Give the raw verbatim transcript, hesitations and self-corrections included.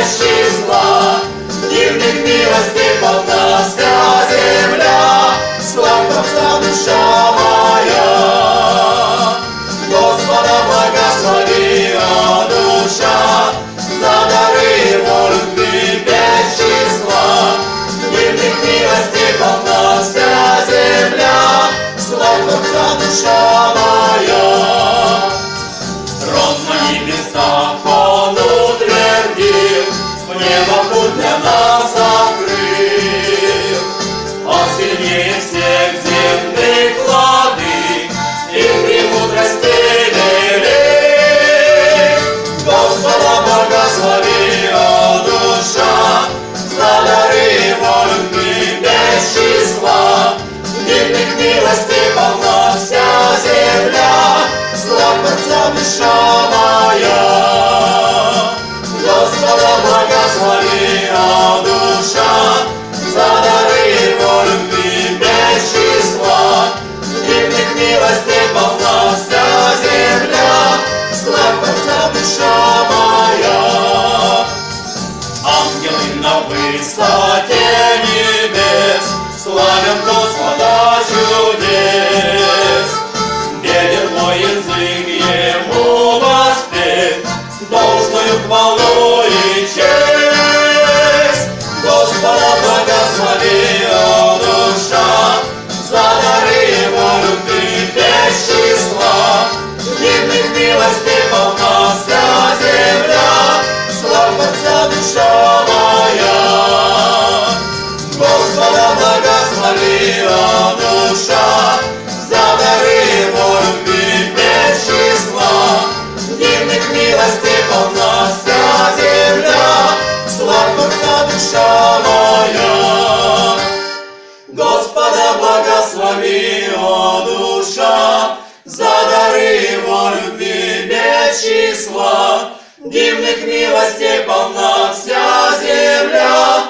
без числа, дивных милостей полна вся земля. Славь Отца, душа моя, Господа благослови, о душа, за дары Его любви без числа, дивных милостей полна вся земля. Славь Отца, душа моя. Трон на небесах Он утвердил, в небо путь для нас открыл. Он сильнее всех земных владык и премудрости велик. Господа благослови, о душа, за дары Его любви без числа, дивных милостей полна вся земля. Славь Отца, душа моя, Господа благослови, о душа, за дары Его любви без числа, дивных милостей полна вся земля. Славь Отца, душа моя. Ангелы на высоте небес славят Господа чудес. Ветер мой язык Ему воспеть, должную хвалу и честь. Господа благослови, о душа, за дары Его любви без числа, дивных милостей полна вся земля. Славь Отца, душа моя, Господа благослови, о душа, за дары Его любви без числа, дивных милостей полна вся земля. Славь Отца, душа моя, Господа благослови, о душа, за дары Его любви без числа, дивных милостей полна вся земля.